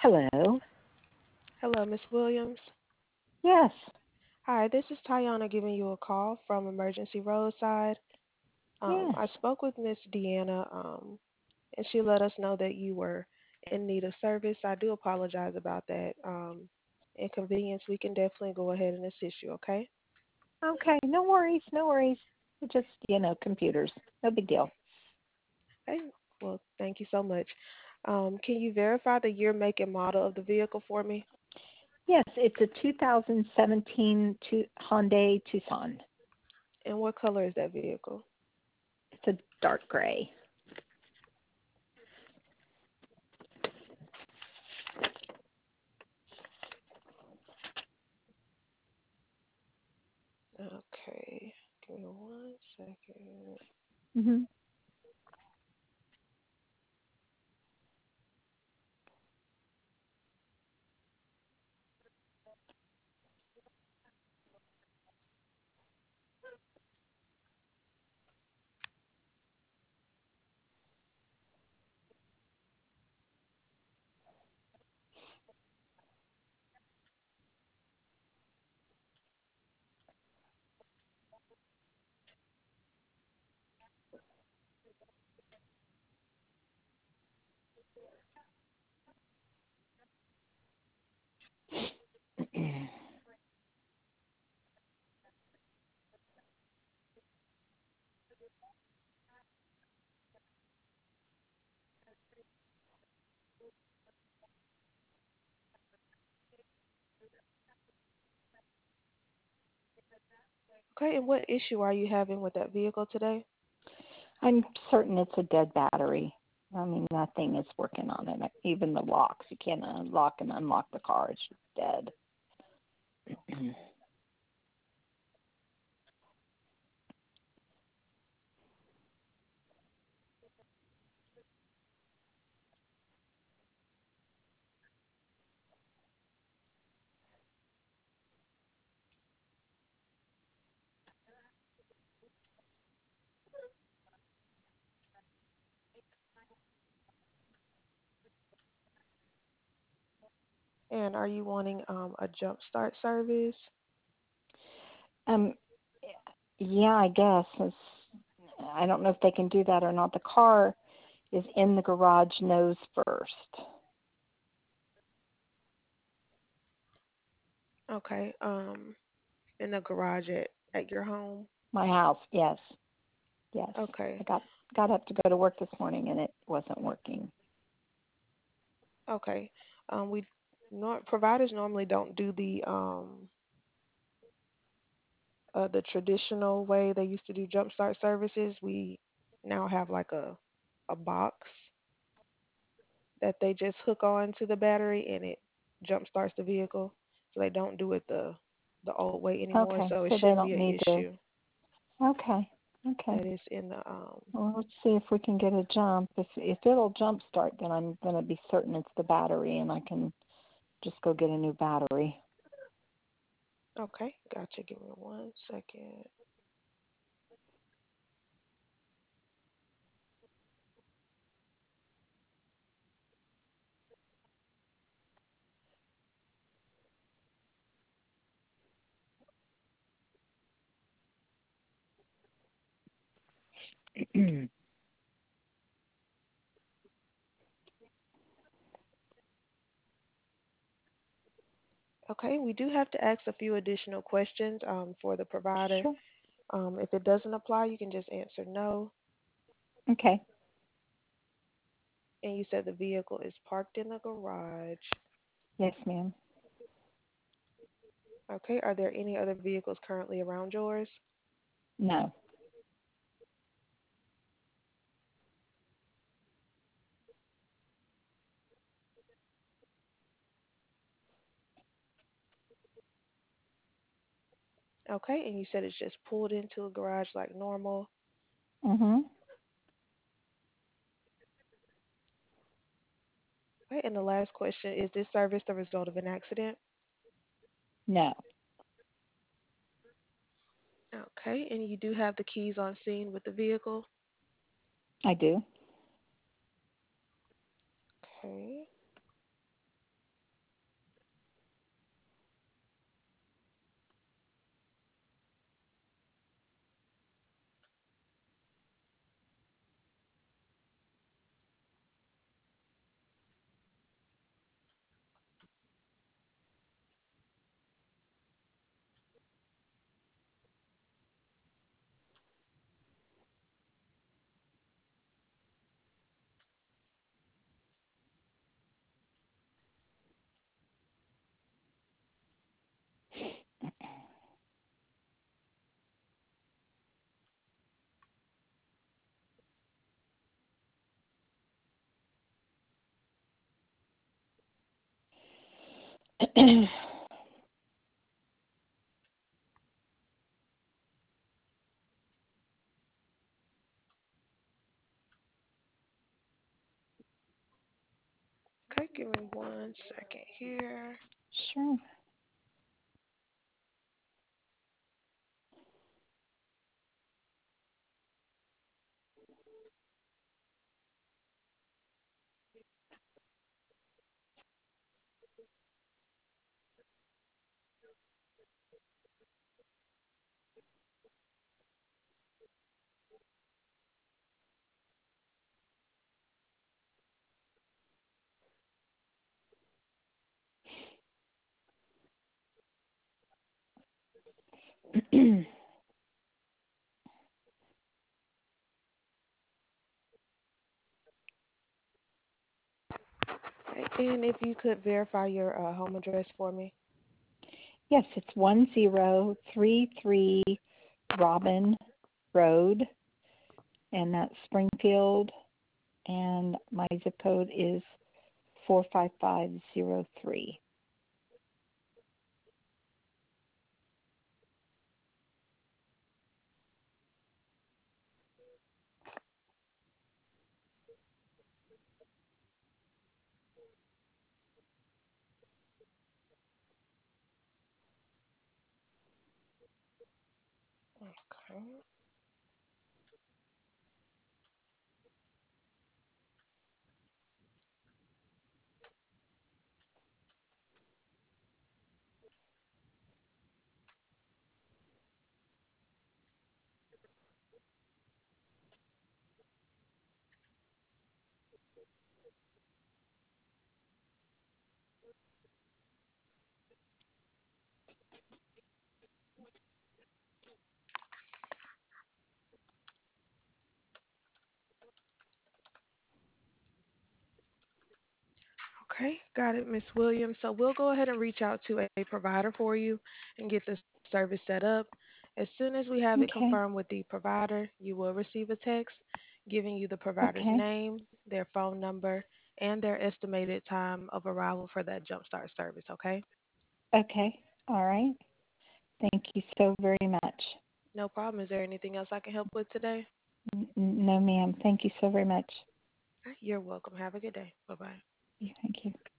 Hello. Hello, Miss Williams. Yes. Hi, this is Tayana giving you a call from Emergency Roadside. Yes. I spoke with Miss Deanna, and she let us know that you were in need of service. I do apologize about that inconvenience. We can definitely go ahead and assist you, okay? Okay. No worries. No worries. Just, computers. No big deal. Okay. Well, thank you so much. Can you verify the year, make, and model of the vehicle for me? Yes, it's a 2017 Hyundai Tucson. And what color is that vehicle? It's a dark gray. Okay. Give me 1 second. Mhm. Okay, and what issue are you having with that vehicle today? I'm certain it's a dead battery. I mean, nothing is working on it. Even the locks. You can't unlock and unlock the car. It's just dead. And are you wanting a jump start service? um, yeah, I guess. I don't know if they can do that or not. The car is in the garage nose first. Okay, in the garage at your home? My house, yes. Yes. I Okay, got up to go to work this morning and it wasn't working. okay. We providers normally don't do the traditional way they used to do jump start services. We now have like a box that they just hook on to the battery and it jump starts the vehicle. So they don't do it the old way anymore. Okay, So it so they shouldn't be don't an need to. issue Okay. Okay. that is in the Well, let's see if we can get a jump. If it'll jump start, then I'm going to be certain it's the battery and I can just go get a new battery. Okay, gotcha. Give me 1 second. Okay, we do have to ask a few additional questions for the provider. Sure. If it doesn't apply, you can just answer no. Okay. And you said the vehicle is parked in the garage. Yes, ma'am. Okay, are there any other vehicles currently around yours? No. Okay, and you said it's just pulled into a garage like normal. Mhm. Okay, and the last question is this service the result of an accident? No. Okay, and you do have the keys on scene with the vehicle? I do. Okay. Okay, give me 1 second here. Sure. Okay, and if you could verify your home address for me. Yes, it's 1033 Robin Road, and that's Springfield, and my zip code is 45503. Okay. Okay, got it, Miss Williams. So we'll go ahead and reach out to a provider for you and get the service set up. As soon as we have it Okay. confirmed with the provider, you will receive a text giving you the provider's Okay. name, their phone number, and their estimated time of arrival for that Jumpstart service, okay? Okay. All right. Thank you so very much. No problem. Is there anything else I can help with today? No, ma'am. Thank you so very much. You're welcome. Have a good day. Bye bye. Thank you.